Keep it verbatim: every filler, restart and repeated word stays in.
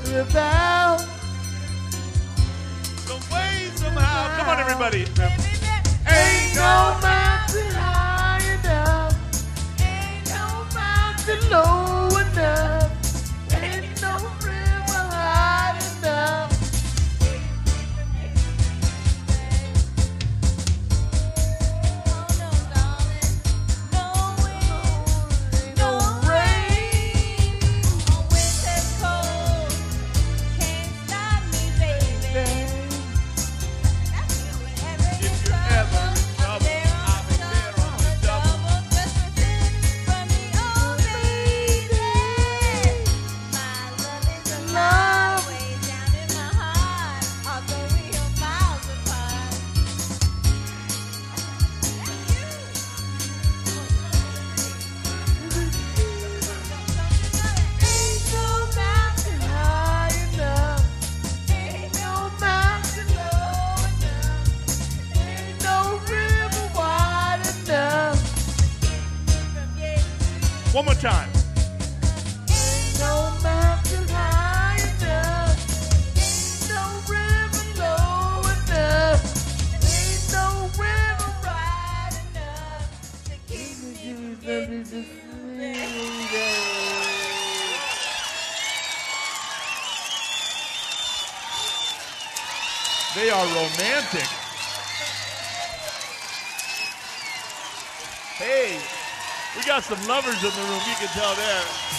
about. Some way, somehow. Come on, everybody. Ain't no mountain high enough. Ain't no mountain low enough. Ain't no river high enough. One more time. Ain't no mountain high enough. Ain't no river low enough. Ain't no river wide enough to keep you from the They are romantic. Hey, we got some lovers in the room. You can tell there.